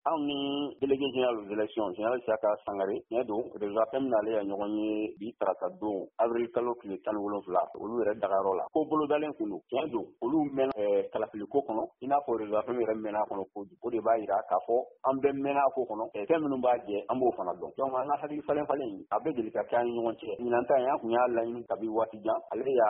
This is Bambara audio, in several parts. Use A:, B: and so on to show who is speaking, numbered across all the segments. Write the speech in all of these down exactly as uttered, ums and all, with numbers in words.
A: anw ni délégué général aux élections général Saka Sangare ne don réseau fɛn min ale ya ɲɔgɔn ye bi tarata don avril kalo tile tan ni wolonwula olu yɛrɛ dagayɔrɔ la ko bolodalen kun don tiɲɛ don olu mɛnna kalafili ko kɔnɔ i n'a fɔ réseau fɛn yɛrɛ mɛnna kɔnɔ kojugu o de b'a yira k'a fɔ an bɛɛ mɛnna ko kɔnɔ fɛn minnu b'a jɛ an b'o fana dɔn donc an ka hakili falen falen a bɛ deli ka kɛ an ni ɲɔgɔn cɛ ɲinan an kun y'a laɲini kabi waati jan ale y'a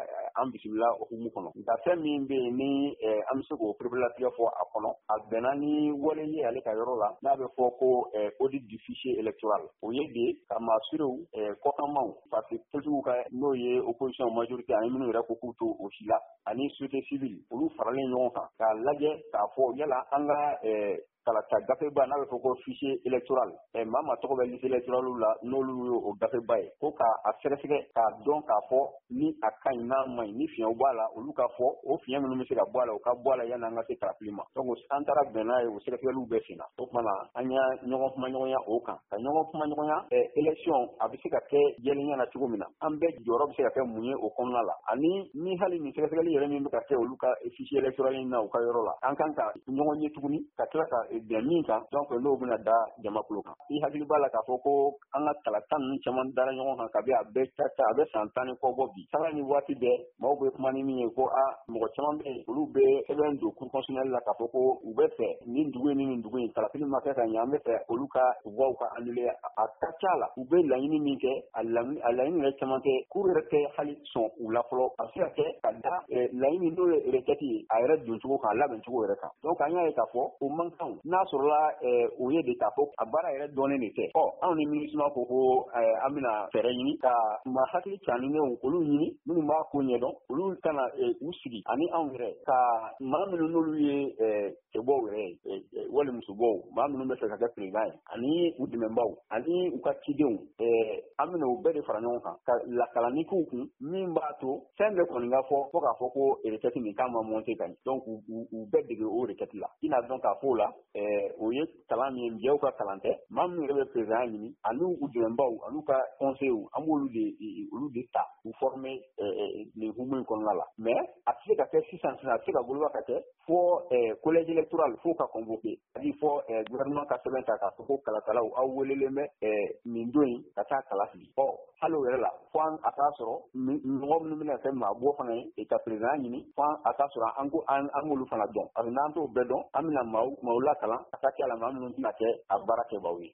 A: an bisimila hukumu kɔnɔ nka fɛn min bɛ yen ni an bɛ se k'o pereperelatigɛ fɔ a kɔnɔ a bɛnna ni wale ye ale ka yɔrɔ la n'a bɛ fɔ ko audit du fichier électoral o ye de ka maasurew kɔkanmaw parce que politigiw ka n'o ye opposition majorité ani minnu yɛrɛ ko k'u to o si la ani société civile olu faralen ɲɔgɔn kan k'a lajɛ k'a fɔ yala an ka kalata gafeba n'a bɛ fɔ ko fichier électoral maa maa tɔgɔ bɛ liste électorale la n'olu ye o gafeba ye ko k'a sɛgɛsɛgɛ k'a dɔn k'a fɔ ni a ka ɲi n'a ma ɲi ni fiɲɛw b'a la olu ka fɔ o fiɲɛ minnu bɛ se ka bɔ a la o ka bɔ a la yanni an ka se kalafili ma donc an taara bɛn n'a ye o sɛgɛsɛgɛliw bɛɛ senna o kumana an y'a ɲɔgɔn kuma ɲɔgɔnya o kan ka ɲɔgɔn kuma ɲɔgɔnya élection a bɛ se ka kɛ jɛlenya na cogo min na an bɛɛ jɔyɔrɔ bɛ se ka kɛ mun ye o kɔnɔna la ani ni hali nin sɛgɛsɛgɛli yɛrɛ min bɛ ka kɛ olu ka fichier électoral na u ka yɔrɔ la an kan ka ɲɔgɔn ye tuguni ka tila ka bɛn min kan donc n'o bɛna da jamakulu kan i hakili b'a la k'a fɔ ko an ka kalata ninnu caman dara ɲɔgɔn kan kabi a bɛ ta a bɛ san tan ni kɔ bɔ bi sanga ni waati bɛɛ maaw bɛ kuma ni min ye ko a mɔgɔ caman bɛ yen olu bɛ sɛbɛn don cour constitutionnelle la k'a fɔ ko u bɛ fɛ nin dugu in ni nin dugu in kalafili ma kɛ ka ɲɛ an bɛ fɛ olu ka voix ka annulé a ka ca la u bɛ laɲini min kɛ a laɲini yɛrɛ caman kɛ cour yɛrɛ tɛ hali sɔn u la fɔlɔ a bɛ se ka kɛ ka da laɲini n'o ye requête ye a yɛrɛ don cogo kan a labɛn cogo yɛrɛ kan donc an y'a ye k'a fɔ o man kan n'a sɔrɔla o ye de k'a fɔ a baara yɛrɛ dɔnnen de tɛ ɔ anw ni minisima ko ko an bɛna fɛɛrɛ ɲini ka ma hakili caninenw olu ɲini minnu b'a ko ɲɛdɔn olu kana u sigi ani anw yɛrɛ ka maa minnu n'olu ye cɛbɔw yɛrɛ ye wali musobɔw maa minnu bɛ fɛ ka kɛ président ye ani u dɛmɛbaw ani u ka cidenw an bɛna u bɛɛ de fara ɲɔgɔn kan ka lakalani k'u kun min b'a to fɛn bɛɛ kɔni ka fɔ fo k'a fɔ ko requête nin k'a ma monter ka ɲɛ donc u bɛɛ dege o requête la i n'a dɔn k'a fɔ o la o ye kalan min ye ka kalan tɛ maa minnu yɛrɛ bɛ président ɲini ani u dɛmɛbaw ani ka conseillers an b'olu de olu de ta u former nin hukumu in kɔnɔna la mais a tɛ se ka kɛ sisan sisan a tɛ se ka boloba ka kɛ fo collège électoral fo ka convoquer c'est-à-dire fo gouvernement ka sɛbɛn ta k'a fɔ ko kalatalaw aw welelen bɛ nin don in ka taa kala fili ɔ hali o yɛrɛ la fo a k'a sɔrɔ mɔgɔ minnu bɛna kɛ maa bɔ fana ye ka président ɲini fo a k'a sɔrɔ an ko an k'olu fana dɔn parce que n'an t'o bɛɛ dɔn an bɛna maaw maaw lakalan a ka kɛ a la maa minnu tɛna kɛ a baara kɛbaaw ye